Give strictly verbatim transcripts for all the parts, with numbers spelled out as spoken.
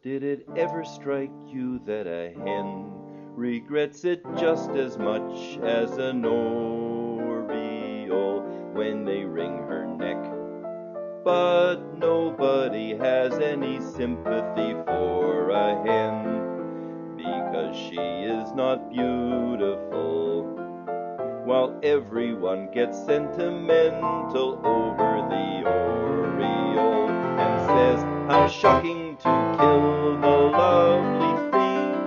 Did it ever strike you that a hen regrets it just as much as an oriole when they wring her neck? But nobody has any sympathy for a hen, because she is not beautiful, while everyone gets sentimental over the oriole and says, how shocking to kill the lovely thing.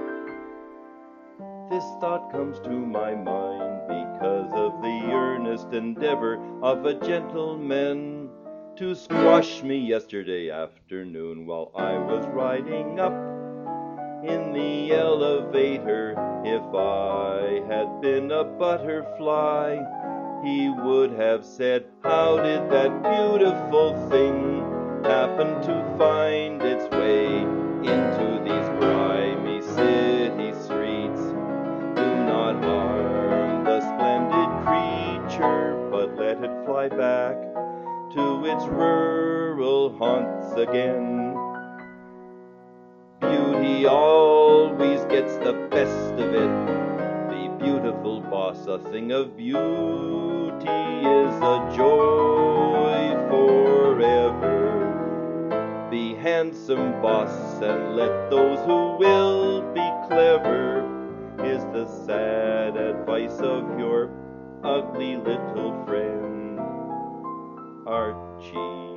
This thought comes to my mind because of the earnest endeavor of a gentleman to squash me yesterday afternoon while I was riding up in the elevator. If I had been a butterfly, he would have said, how did that beautiful thing happen to find its way into these grimy city streets? Do not harm the splendid creature, but let it fly back to its rural haunts again. Beauty always gets the best of it. Be beautiful, boss, a thing of beauty is a joy forever. Be handsome, boss, and let those who will be clever, is the sad advice of your ugly little friend, Archie.